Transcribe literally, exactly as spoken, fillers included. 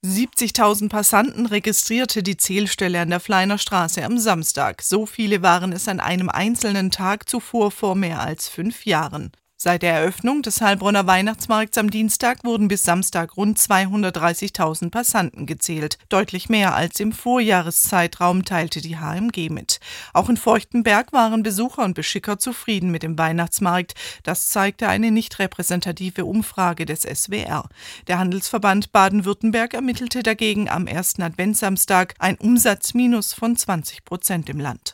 siebzigtausend Passanten registrierte die Zählstelle an der Fleiner Straße am Samstag. So viele waren es an einem einzelnen Tag zuvor vor mehr als fünf Jahren. Seit der Eröffnung des Heilbronner Weihnachtsmarkts am Dienstag wurden bis Samstag rund zweihundertdreißigtausend Passanten gezählt. Deutlich mehr als im Vorjahreszeitraum, teilte die H M G mit. Auch in Feuchtenberg waren Besucher und Beschicker zufrieden mit dem Weihnachtsmarkt. Das zeigte eine nicht repräsentative Umfrage des S W R. Der Handelsverband Baden-Württemberg ermittelte dagegen am ersten Adventssamstag ein Umsatzminus von zwanzig Prozent im Land.